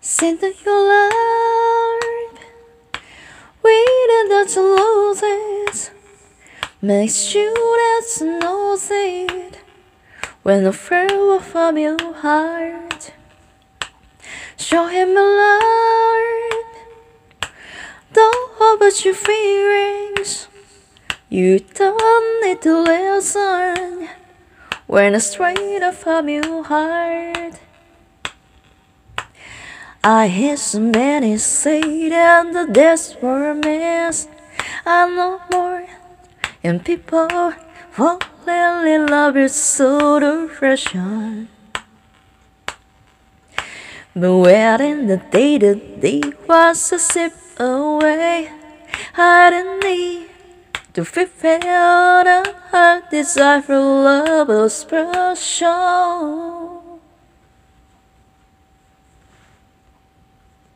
Center your life, waiting that to lose it. Make sure that you know it when the fear will from your heart. Show him your love, don't hold back your feelings. You don't need to listen when it's straight up from your heart. I hear so many say that the desperate mess. I know more, and people falling in love with so depression. But waiting the day was a sip away. I didn't need to fulfill the heart desire for love was special.